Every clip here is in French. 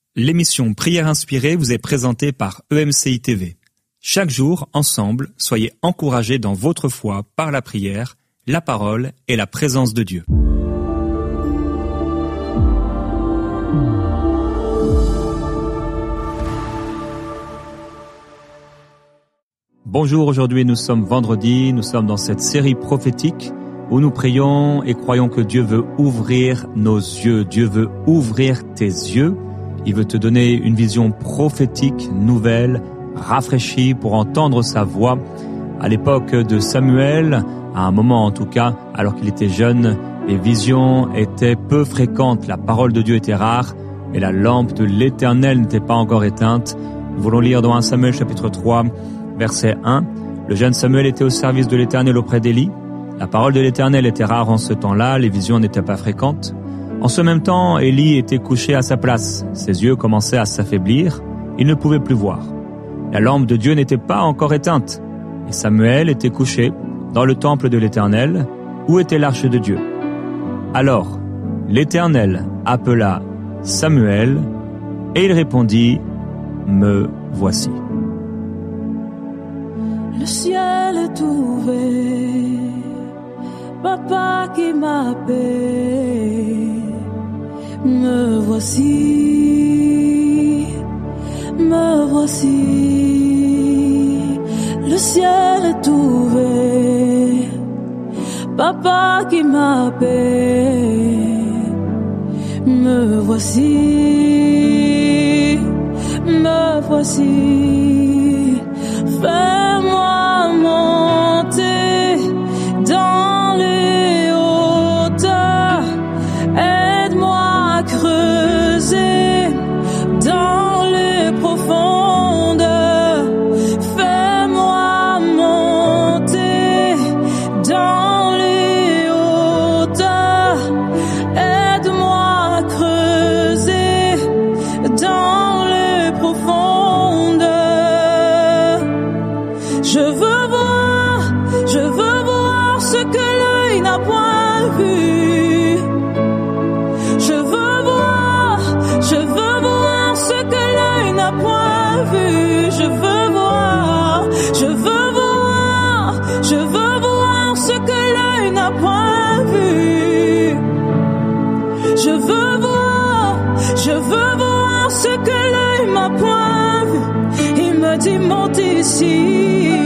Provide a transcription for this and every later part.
L'émission Prière inspirée vous est présentée par EMCI TV. Chaque jour, ensemble, soyez encouragés dans votre foi par la prière, la parole et la présence de Dieu. Bonjour, aujourd'hui nous sommes vendredi, nous sommes dans cette série prophétique où nous prions et croyons que Dieu veut ouvrir nos yeux. Dieu veut ouvrir tes yeux. Il veut te donner une vision prophétique, nouvelle, rafraîchie pour entendre sa voix. À l'époque de Samuel, à un moment en tout cas, alors qu'il était jeune, les visions étaient peu fréquentes, la parole de Dieu était rare et la lampe de l'Éternel n'était pas encore éteinte. Nous voulons lire dans 1 Samuel chapitre 3, verset 1. Le jeune Samuel était au service de l'Éternel auprès d'Élie. La parole de l'Éternel était rare en ce temps-là, les visions n'étaient pas fréquentes. En ce même temps, Élie était couché à sa place. Ses yeux commençaient à s'affaiblir, il ne pouvait plus voir. La lampe de Dieu n'était pas encore éteinte. Et Samuel était couché dans le temple de l'Éternel, où était l'arche de Dieu. Alors, l'Éternel appela Samuel, et il répondit, « Me voici. » Le ciel est ouvert, Papa qui m'appelle, me voici, me voici. Le ciel est ouvert, Papa qui m'appelle, me voici, me voici. Fais-moi monter dans les hauteurs, aide-moi à creuser dans les profondeurs. Fais-moi monter dans les hauteurs, aide-moi à creuser dans les profondeurs. Je veux voir ce que l'œil n'a point vu. Je veux voir ce que l'œil n'a point vu. Je veux voir ce que l'œil n'a point vu. Je veux voir ce que l'œil n'a point vu. Il me dit monte ici.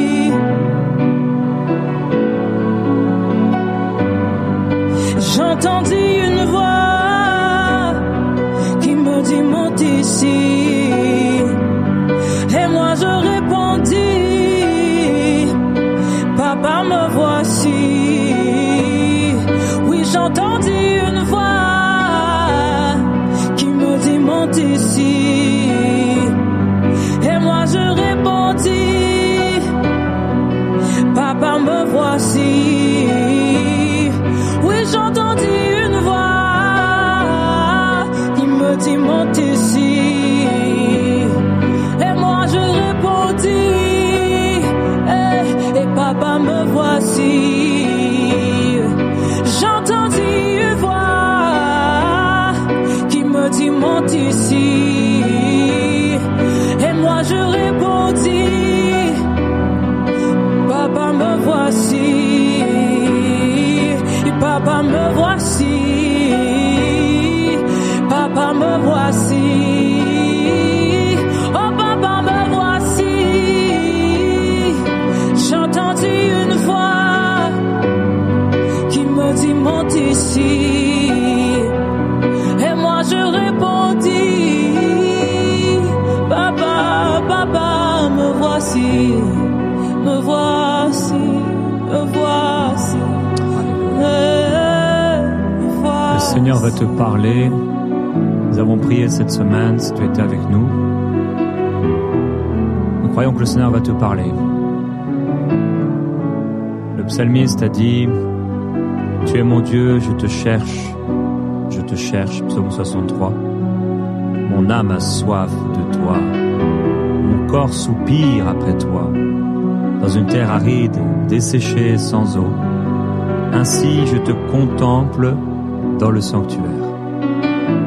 J'entendis une voix qui me dit monte ici. Et moi je répondis, Papa me voici. Oui, j'entendis une voix qui me dit monte ici. Et moi je répondis, Papa me voici. Oui, j'entendis une voix qui me dit monte ici. Et moi je répondis, et Papa me voici. J'entendis une voix qui me dit monte ici. Et moi je répondis, Papa me voici. Papa me voici, Papa me voici, oh Papa me voici. J'entendis une voix qui me dit monte ici. Et moi je répondis, Papa, Papa me voici, me voici, me voici. Le Seigneur va te parler. Nous avons prié cette semaine, si tu étais avec nous. Nous croyons que le Seigneur va te parler. Le psalmiste a dit, « Tu es mon Dieu, je te cherche, psaume 63. Mon âme a soif de toi, mon corps soupire après toi, dans une terre aride, desséchée sans eau. Ainsi je te contemple dans le sanctuaire. »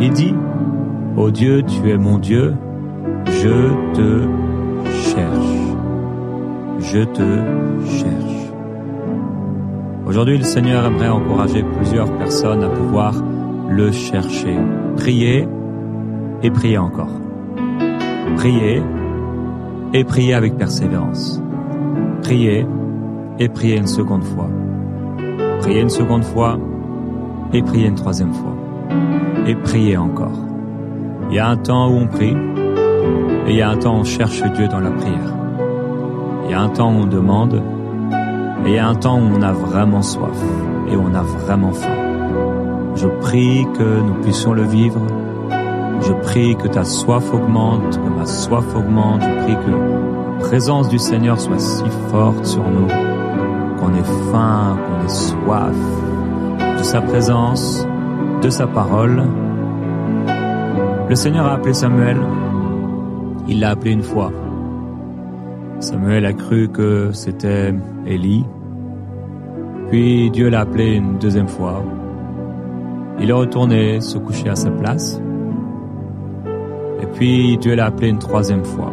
Il dit, Ô Dieu, tu es mon Dieu, je te cherche. Je te cherche. Aujourd'hui, le Seigneur aimerait encourager plusieurs personnes à pouvoir le chercher. Prier et prier encore. Prier et prier avec persévérance. Prier et prier une seconde fois. Prier une seconde fois et prier une troisième fois. Et prier encore. Il y a un temps où on prie et il y a un temps où on cherche Dieu dans la prière. Il y a un temps où on demande et il y a un temps où on a vraiment soif et on a vraiment faim. Je prie que nous puissions le vivre. Je prie que ta soif augmente, que ma soif augmente. Je prie que la présence du Seigneur soit si forte sur nous, qu'on ait faim, qu'on ait soif de sa présence, de sa parole. Le Seigneur a appelé Samuel. Il l'a appelé une fois. Samuel a cru que c'était Élie. Puis Dieu l'a appelé une deuxième fois. Il est retourné se coucher à sa place. Et puis Dieu l'a appelé une troisième fois.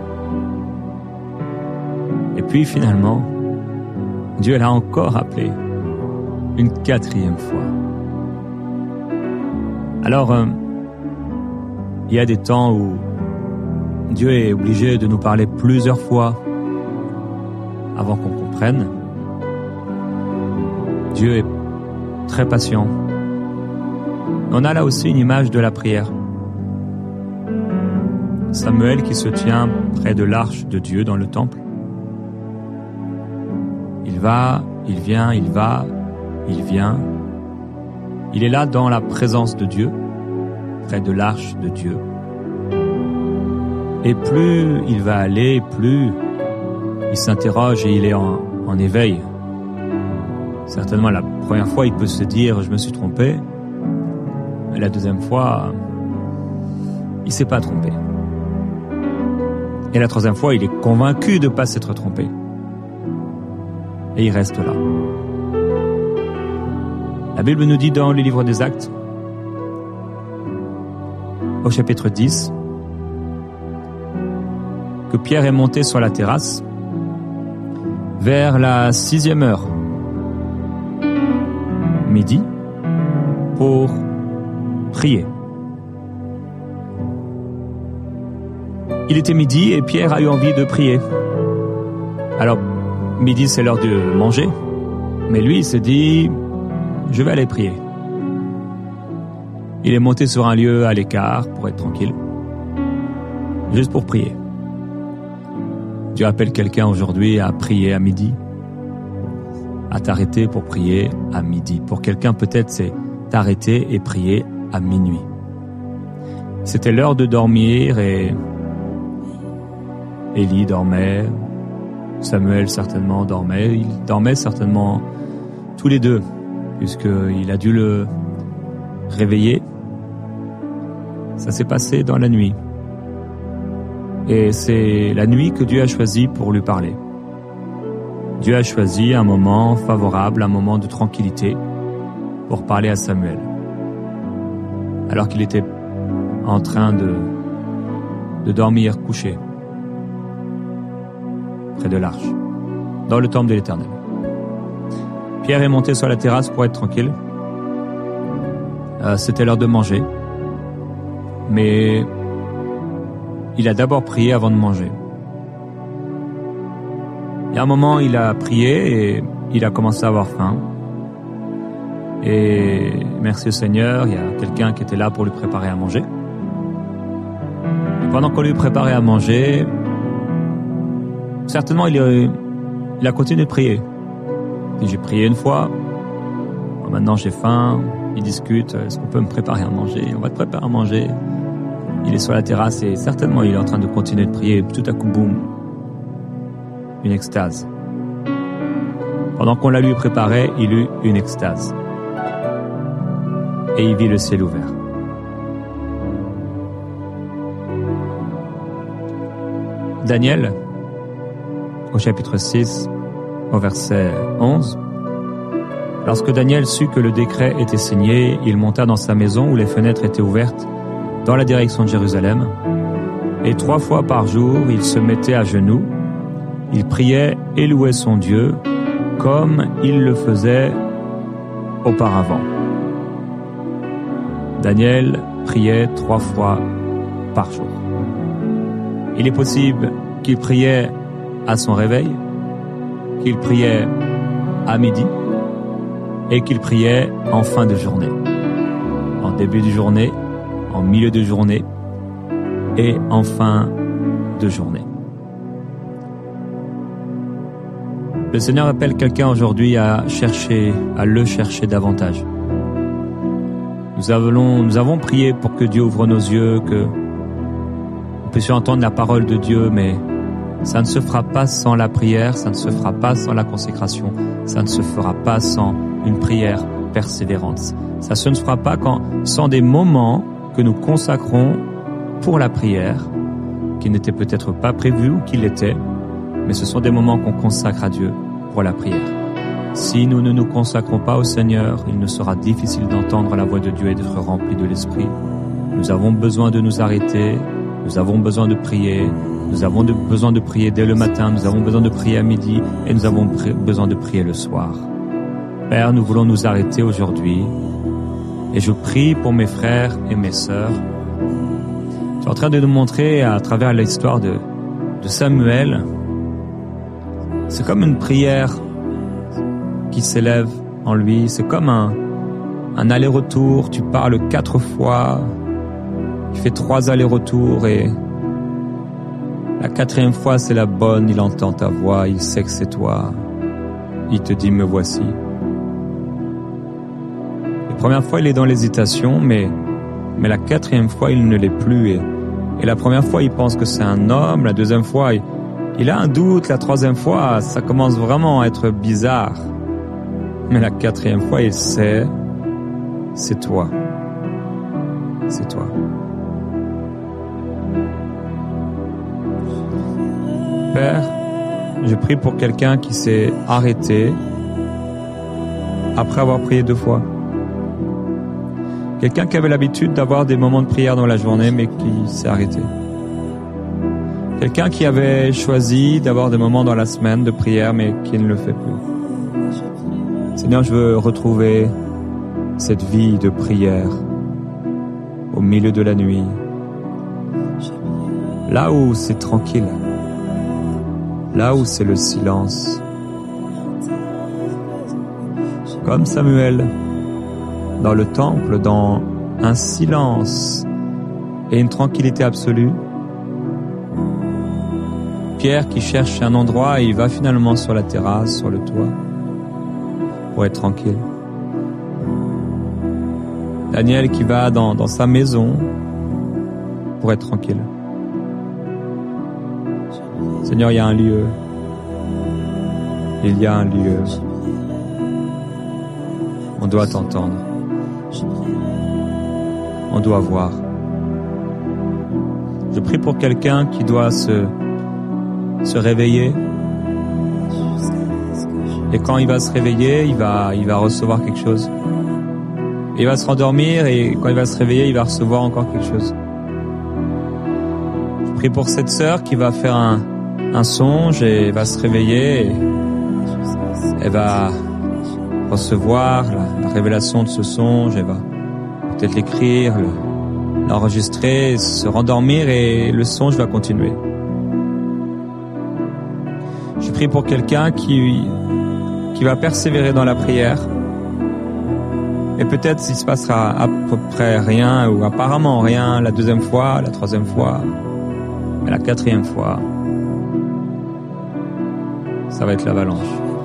Et puis finalement, Dieu l'a encore appelé une quatrième fois. Alors, il y a des temps où Dieu est obligé de nous parler plusieurs fois avant qu'on comprenne. Dieu est très patient. On a là aussi une image de la prière. Samuel qui se tient près de l'arche de Dieu dans le temple. Il va, il vient, il va, il vient. Il est là dans la présence de Dieu, près de l'arche de Dieu. Et plus il va aller, plus il s'interroge et il est en éveil. Certainement, la première fois, il peut se dire « je me suis trompé ». Et la deuxième fois, il ne s'est pas trompé. Et la troisième fois, il est convaincu de ne pas s'être trompé. Et il reste là. La Bible nous dit dans le livre des Actes, au chapitre 10, que Pierre est monté sur la terrasse vers la 6e heure, midi, pour prier. Il était midi et Pierre a eu envie de prier. Alors, midi c'est l'heure de manger, mais lui il s'est dit, je vais aller prier. Il est monté sur un lieu à l'écart pour être tranquille, juste pour prier. Dieu appelle quelqu'un aujourd'hui à prier à midi, à t'arrêter pour prier à midi. Pour quelqu'un peut-être c'est t'arrêter et prier à minuit. C'était l'heure de dormir et Élie dormait, Samuel certainement dormait, ils dormaient certainement tous les deux, puisqu'il a dû le réveiller. Ça s'est passé dans la nuit. Et c'est la nuit que Dieu a choisi pour lui parler. Dieu a choisi un moment favorable, un moment de tranquillité pour parler à Samuel. Alors qu'il était en train de dormir couché près de l'arche, dans le temple de l'Éternel. Pierre est monté sur la terrasse pour être tranquille. C'était l'heure de manger. Mais il a d'abord prié avant de manger. Il y a un moment, il a prié et il a commencé à avoir faim. Et merci au Seigneur, il y a quelqu'un qui était là pour lui préparer à manger. Et pendant qu'on lui préparait à manger, certainement il a continué de prier. Et j'ai prié une fois, maintenant j'ai faim, il discute, est-ce qu'on peut me préparer à manger? On va te préparer à manger. Il est sur la terrasse et certainement il est en train de continuer de prier. Tout à coup, boum, une extase. Pendant qu'on la lui préparait, il eut une extase. Et il vit le ciel ouvert. Daniel, au chapitre 6, au verset 11, lorsque Daniel sut que le décret était signé, il monta dans sa maison où les fenêtres étaient ouvertes dans la direction de Jérusalem. Et 3 fois par jour, il se mettait à genoux, il priait et louait son Dieu, comme il le faisait auparavant. Daniel priait 3 fois par jour. Il est possible qu'il priait à son réveil, qu'il priait à midi et qu'il priait en fin de journée, en début de journée, en milieu de journée et en fin de journée. Le Seigneur appelle quelqu'un aujourd'hui à le chercher davantage. Nous avons prié pour que Dieu ouvre nos yeux, que nous puissions entendre la parole de Dieu, mais ça ne se fera pas sans la prière, ça ne se fera pas sans la consécration, ça ne se fera pas sans une prière persévérante. Ça ne se fera pas sans des moments que nous consacrons pour la prière, qui n'étaient peut-être pas prévus ou qui l'étaient, mais ce sont des moments qu'on consacre à Dieu pour la prière. Si nous ne nous consacrons pas au Seigneur, il nous sera difficile d'entendre la voix de Dieu et d'être remplis de l'Esprit. Nous avons besoin de nous arrêter, nous avons besoin de prier, nous avons besoin de prier dès le matin, nous avons besoin de prier à midi et nous avons besoin de prier le soir. Père, nous voulons nous arrêter aujourd'hui et je prie pour mes frères et mes sœurs. Tu es en train de nous montrer à travers l'histoire de Samuel, c'est comme une prière qui s'élève en lui, c'est comme un aller-retour, tu parles 4 fois, tu fais 3 allers-retours et la 4e fois c'est la bonne, il entend ta voix, il sait que c'est toi, il te dit me voici. La première fois il est dans l'hésitation, mais la 4e fois il ne l'est plus et la première fois il pense que c'est un homme, la 2e fois il a un doute, la 3e fois ça commence vraiment à être bizarre. Mais la 4e fois, il sait, c'est toi. C'est toi. Père, je prie pour quelqu'un qui s'est arrêté après avoir prié 2 fois. Quelqu'un qui avait l'habitude d'avoir des moments de prière dans la journée, mais qui s'est arrêté. Quelqu'un qui avait choisi d'avoir des moments dans la semaine de prière, mais qui ne le fait plus. Seigneur, je veux retrouver cette vie de prière au milieu de la nuit, là où c'est tranquille, là où c'est le silence. Comme Samuel, dans le temple, dans un silence et une tranquillité absolue. Pierre qui cherche un endroit et il va finalement sur la terrasse, sur le toit, pour être tranquille. Daniel qui va dans sa maison pour être tranquille. Seigneur, il y a un lieu. Il y a un lieu. On doit t'entendre. On doit voir. Je prie pour quelqu'un qui doit se réveiller. Et quand il va se réveiller, il va recevoir quelque chose. Il va se rendormir et quand il va se réveiller, il va recevoir encore quelque chose. Je prie pour cette sœur qui va faire un songe et va se réveiller. Et elle va recevoir la révélation de ce songe. Elle va peut-être l'écrire, l'enregistrer, se rendormir et le songe va continuer. Je prie pour quelqu'un qui va persévérer dans la prière. Et peut-être s'il se passera à peu près rien ou apparemment rien la 2e fois, la 3e fois, mais la 4e fois, ça va être l'avalanche.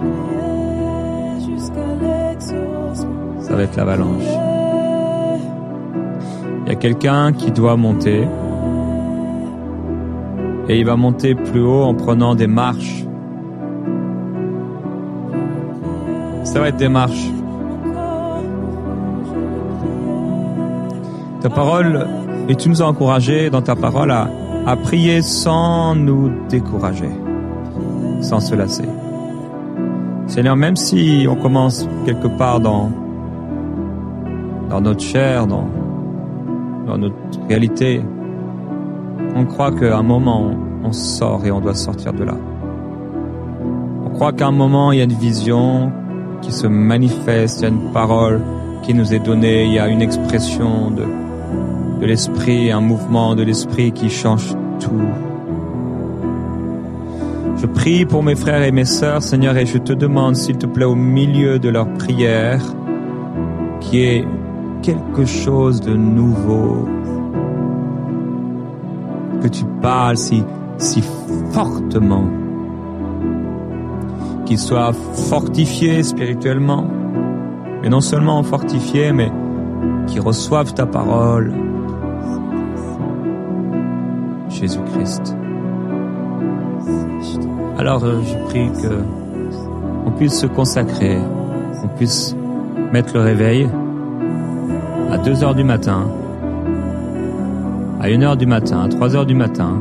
Ça va être l'avalanche. Il y a quelqu'un qui doit monter et il va monter plus haut en prenant des marches. Ça va être des marches. Ta parole, et tu nous as encouragés dans ta parole à prier sans nous décourager, sans se lasser. Seigneur, même si on commence quelque part dans notre chair, dans dans notre réalité, on croit qu'à un moment, on sort et on doit sortir de là. On croit qu'à un moment, il y a une vision qui se manifeste, il y a une parole qui nous est donnée, il y a une expression de l'esprit, un mouvement de l'esprit qui change tout. Je prie pour mes frères et mes sœurs, Seigneur, et je te demande, s'il te plaît, au milieu de leur prière, qu'il y ait quelque chose de nouveau, que tu parles si fortement, qu'ils soient fortifiés spirituellement, et non seulement fortifiés, mais qu'ils reçoivent ta parole, Jésus-Christ. Alors je prie qu'on puisse se consacrer, qu'on puisse mettre le réveil à 2h du matin, à 1h du matin, à 3h du matin,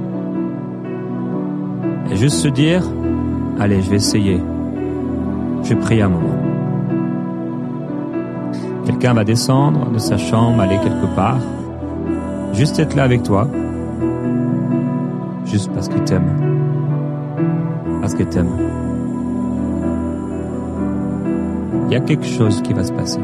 et juste se dire, allez, je vais essayer, je vais prier un moment. Quelqu'un va descendre de sa chambre, aller quelque part, juste être là avec toi, juste parce qu'il t'aime. Parce qu'il t'aime. Il y a quelque chose qui va se passer.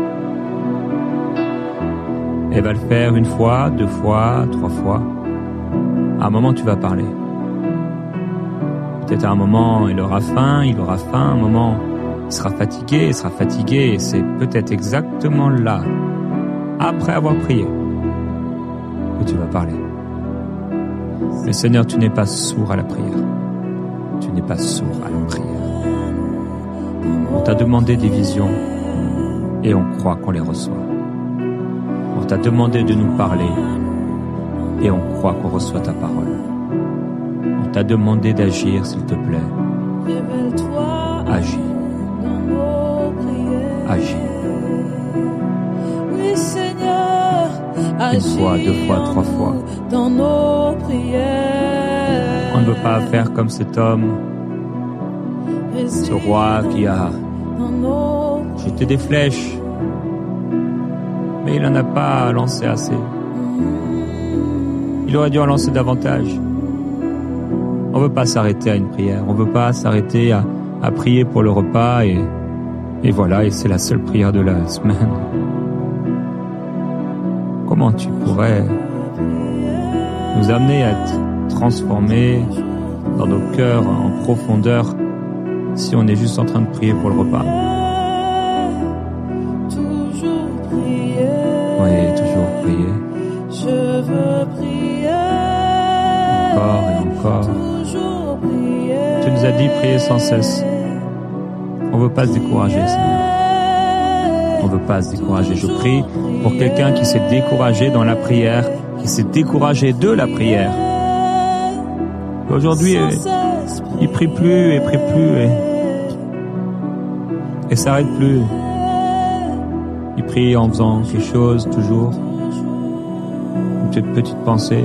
Elle va le faire 1 fois, 2 fois, 3 fois. À un moment, tu vas parler. Peut-être à un moment, il aura faim. À un moment, il sera fatigué. Et c'est peut-être exactement là, après avoir prié, que tu vas parler. Mais Seigneur, tu n'es pas sourd à la prière. Tu n'es pas sourd à la prière. On t'a demandé des visions et on croit qu'on les reçoit. On t'a demandé de nous parler et on croit qu'on reçoit ta parole. On t'a demandé d'agir, s'il te plaît. Agis. Agis. Oui, Seigneur, 1 fois, 2 fois, 3 fois. Dans nos prières. On ne veut pas faire comme cet homme, ce roi qui a jeté des flèches, mais il n'en a pas lancé assez. Il aurait dû en lancer davantage. On ne veut pas s'arrêter à une prière, on ne veut pas s'arrêter à prier pour le repas et voilà, et c'est la seule prière de la semaine. Comment tu pourrais nous amener à être transformés dans nos cœurs en profondeur si on est juste en train de prier pour le repas? Toujours prier. Oui, toujours prier. Je veux prier. Encore et encore. Toujours prier. Tu nous as dit prier sans cesse. On ne veut pas se décourager, Seigneur. On ne veut pas se décourager. Je prie pour quelqu'un qui s'est découragé dans la prière, qui s'est découragé de la prière. Aujourd'hui, il prie plus et s'arrête plus. Il prie en faisant quelque chose, toujours. Une petite pensée,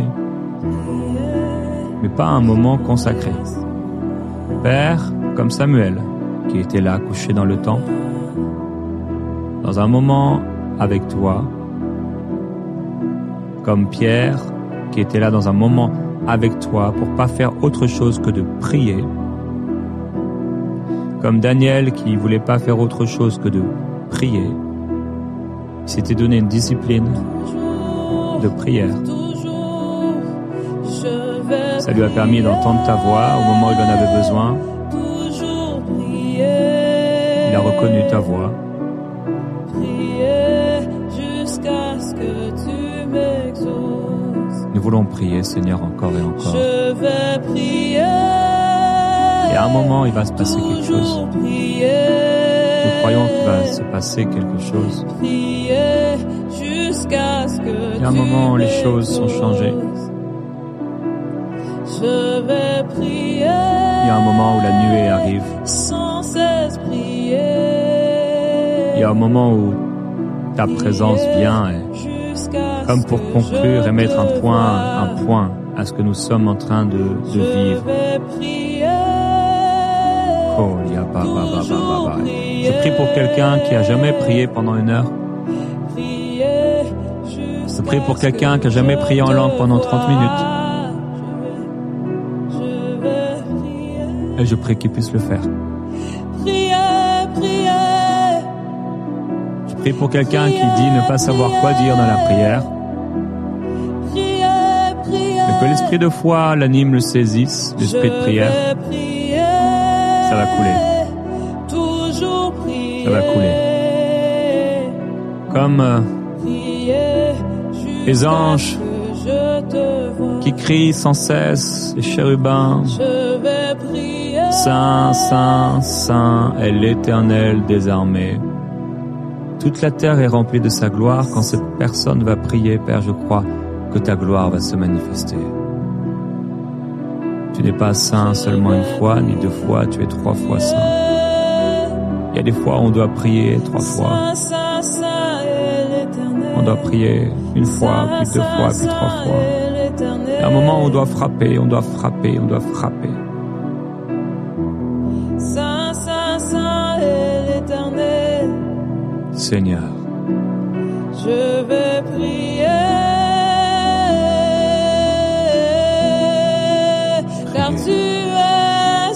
mais pas un moment consacré. Père, comme Samuel, qui était là, couché dans le temple, dans un moment avec toi, comme Pierre, qui était là dans un moment avec toi pour pas faire autre chose que de prier, comme Daniel qui voulait pas faire autre chose que de prier. Il s'était donné une discipline de prière. Ça lui a permis d'entendre ta voix au moment où il en avait besoin. Il a reconnu ta voix. Nous voulons prier, Seigneur, encore et encore. Je vais prier. Et à un moment, il va se passer quelque chose. Nous croyons qu'il va se passer quelque chose. Il y a un moment où les choses sont changées. Je vais prier. Il y a un moment où la nuée arrive. Sans cesse prier. Il y a un moment où ta présence vient et, comme pour conclure et mettre un point à ce que nous sommes en train de vivre. Oh, je prie pour quelqu'un qui a jamais prié pendant 1 heure. Je prie pour quelqu'un qui n'a jamais prié en langue pendant 30 minutes. Et je prie qu'il puisse le faire. Je prie pour quelqu'un qui dit ne pas savoir quoi dire dans la prière. Mais que l'esprit de foi l'anime, le saisisse, l'esprit de prière. Ça va couler. Ça va couler. Comme les anges qui crient sans cesse, les chérubins. Saint, Saint, Saint est l'Éternel des armées. Toute la terre est remplie de sa gloire. Quand cette personne va prier, Père, je crois que ta gloire va se manifester. Tu n'es pas saint seulement une fois, ni 2 fois, tu es 3 fois saint. Il y a des fois où on doit prier 3 fois. On doit prier 1 fois, puis 2 fois, puis 3 fois. Il y a un moment où on doit frapper, on doit frapper, on doit frapper. Seigneur, je vais prier, car tu es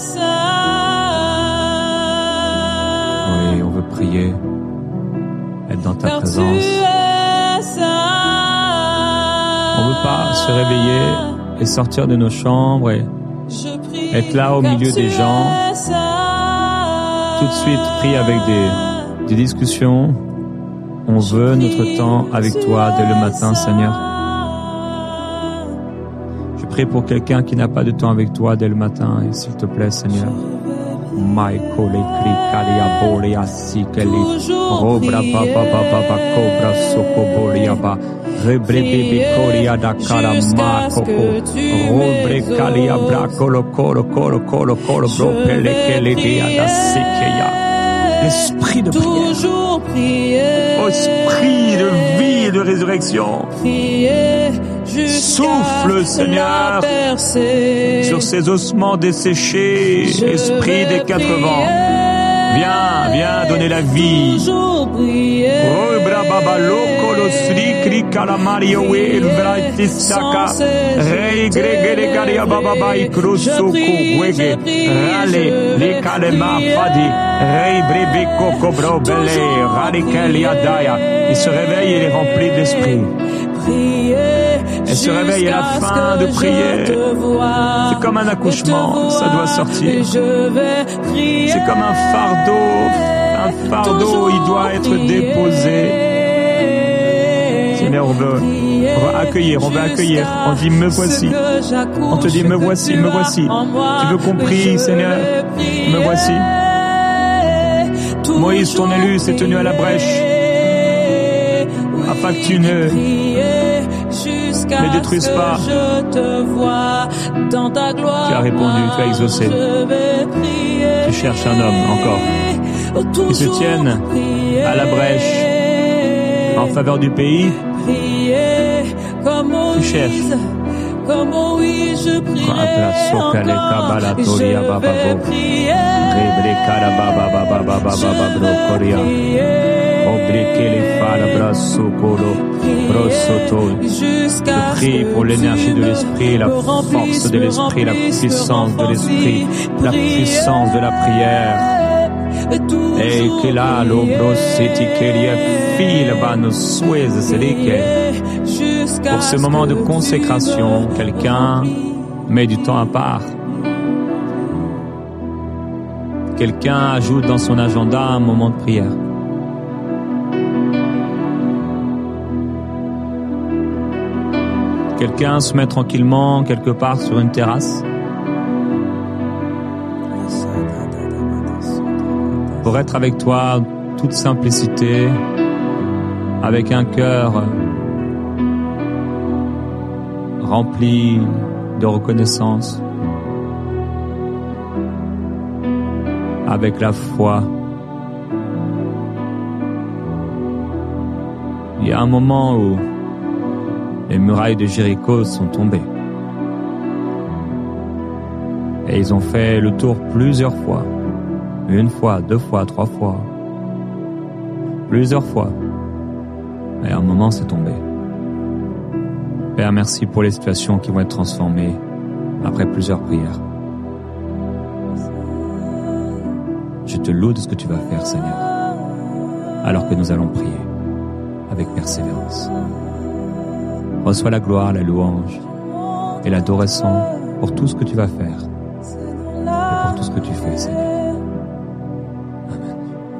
saint. Oui, on veut prier, être dans ta présence. On ne veut pas se réveiller et sortir de nos chambres et être là au milieu des gens. Tout de suite, prier avec des discussions. On veut notre temps avec toi dès le matin, Seigneur. Je prie pour quelqu'un qui n'a pas de temps avec toi dès le matin, et s'il te plaît, Seigneur. L'esprit de prière, oh, esprit de vie et de résurrection, souffle, Seigneur, sur ces ossements desséchés, esprit des 4 vents, viens donner la vie. Il se réveille et il est rempli d'esprit. Elle se réveille à la fin de prier. C'est comme un accouchement, ça doit sortir. C'est comme un fardeau, il doit être déposé. Seigneur, on veut accueillir. On dit me voici. On te dit me voici. Tu veux qu'on prie, Seigneur? Me voici. Moïse, ton élu, s'est tenu à la brèche afin que tu ne détruises pas. Tu as répondu, tu as exaucé. Tu cherches un homme encore qui se tienne à la brèche en faveur du pays. Tu cherches. Comme Moïse, je prierai Je prie pour l'énergie de l'esprit, la force de l'esprit, la puissance de l'esprit, la puissance de la prière. Et que là, l'ombro setiqueria fil va nous souhaiter sedique. Pour ce moment de consécration, quelqu'un met du temps à part. Quelqu'un ajoute dans son agenda un moment de prière. Quelqu'un se met tranquillement quelque part sur une terrasse pour être avec toi, toute simplicité, avec un cœur rempli de reconnaissance, avec la foi. Il y a un moment où les murailles de Jéricho sont tombées. Et ils ont fait le tour plusieurs fois. 1 fois, 2 fois, 3 fois. Plusieurs fois. Et à un moment, c'est tombé. Père, merci pour les situations qui vont être transformées après plusieurs prières. Je te loue de ce que tu vas faire, Seigneur, alors que nous allons prier avec persévérance. Reçois la gloire, la louange et l'adoration pour tout ce que tu vas faire et pour tout ce que tu fais, Seigneur. Amen.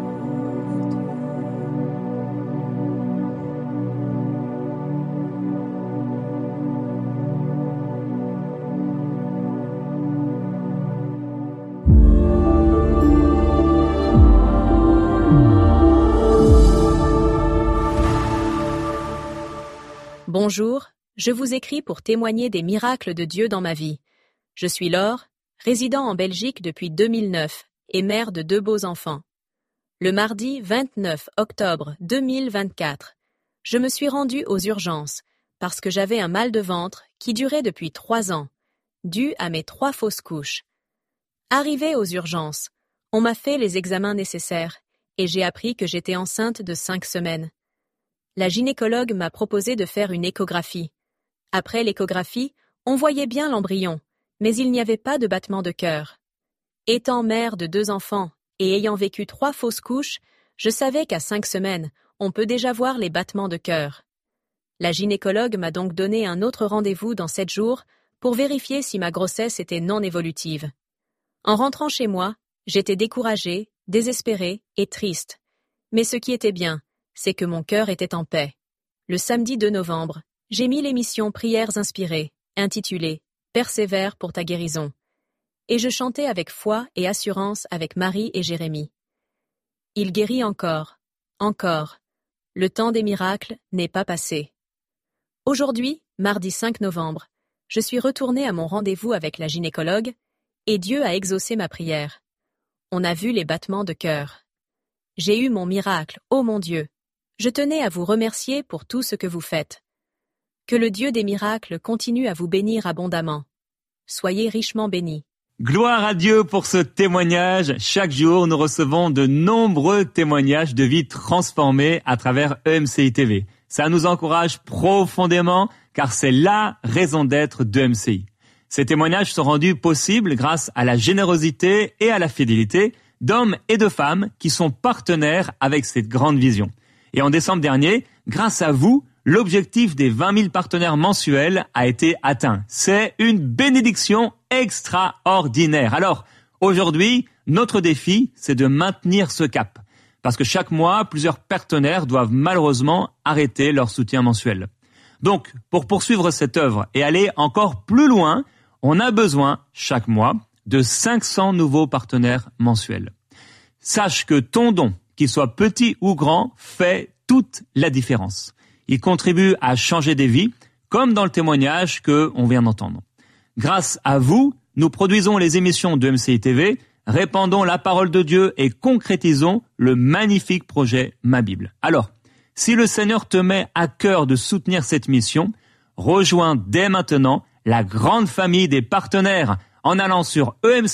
Bonjour, je vous écris pour témoigner des miracles de Dieu dans ma vie. Je suis Laure, résident en Belgique depuis 2009 et mère de 2 beaux enfants. Le mardi 29 octobre 2024, je me suis rendue aux urgences parce que j'avais un mal de ventre qui durait depuis 3 ans, dû à mes 3 fausses couches. Arrivée aux urgences, on m'a fait les examens nécessaires et j'ai appris que j'étais enceinte de 5 semaines. La gynécologue m'a proposé de faire une échographie. Après l'échographie, on voyait bien l'embryon, mais il n'y avait pas de battement de cœur. Étant mère de 2 enfants et ayant vécu 3 fausses couches, je savais qu'à 5 semaines, on peut déjà voir les battements de cœur. La gynécologue m'a donc donné un autre rendez-vous dans 7 jours pour vérifier si ma grossesse était non évolutive. En rentrant chez moi, j'étais découragée, désespérée et triste. Mais ce qui était bien, c'est que mon cœur était en paix. Le samedi 2 novembre, j'ai mis l'émission Prières inspirées, intitulée « Persévère pour ta guérison ». Et je chantais avec foi et assurance avec Marie et Jérémie. Il guérit encore, encore. Le temps des miracles n'est pas passé. Aujourd'hui, mardi 5 novembre, je suis retournée à mon rendez-vous avec la gynécologue et Dieu a exaucé ma prière. On a vu les battements de cœur. J'ai eu mon miracle, ô mon Dieu. Je tenais à vous remercier pour tout ce que vous faites. Que le Dieu des miracles continue à vous bénir abondamment. Soyez richement bénis. Gloire à Dieu pour ce témoignage. Chaque jour, nous recevons de nombreux témoignages de vie transformées à travers EMCI TV. Ça nous encourage profondément car c'est la raison d'être de EMCI. Ces témoignages sont rendus possibles grâce à la générosité et à la fidélité d'hommes et de femmes qui sont partenaires avec cette grande vision. Et en décembre dernier, grâce à vous, l'objectif des 20 000 partenaires mensuels a été atteint. C'est une bénédiction extraordinaire. Alors, aujourd'hui, notre défi, c'est de maintenir ce cap. Parce que chaque mois, plusieurs partenaires doivent malheureusement arrêter leur soutien mensuel. Donc, pour poursuivre cette œuvre et aller encore plus loin, on a besoin, chaque mois, de 500 nouveaux partenaires mensuels. Sache que ton don, qu'il soit petit ou grand, fait toute la différence. Il contribue à changer des vies, comme dans le témoignage qu'on vient d'entendre. Grâce à vous, nous produisons les émissions de EMCI TV, répandons la parole de Dieu et concrétisons le magnifique projet Ma Bible. Alors, si le Seigneur te met à cœur de soutenir cette mission, rejoins dès maintenant la grande famille des partenaires en allant sur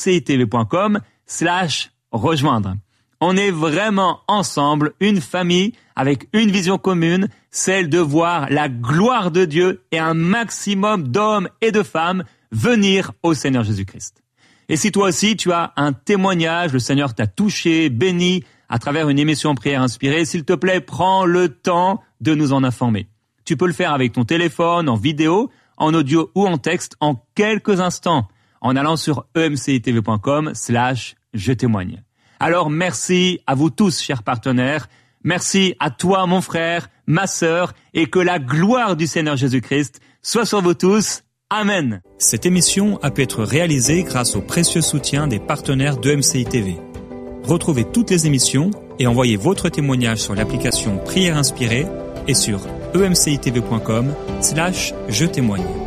emcitv.com/rejoindre. On est vraiment ensemble, une famille avec une vision commune, celle de voir la gloire de Dieu et un maximum d'hommes et de femmes venir au Seigneur Jésus-Christ. Et si toi aussi tu as un témoignage, le Seigneur t'a touché, béni à travers une émission Prière inspirée, s'il te plaît, prends le temps de nous en informer. Tu peux le faire avec ton téléphone, en vidéo, en audio ou en texte en quelques instants en allant sur emcitv.com/je-témoigne. Alors merci à vous tous, chers partenaires. Merci à toi, mon frère, ma sœur, et que la gloire du Seigneur Jésus-Christ soit sur vous tous. Amen. Cette émission a pu être réalisée grâce au précieux soutien des partenaires de EMCI TV. Retrouvez toutes les émissions et envoyez votre témoignage sur l'application Prière inspirée et sur emcitv.com/je-témoigne.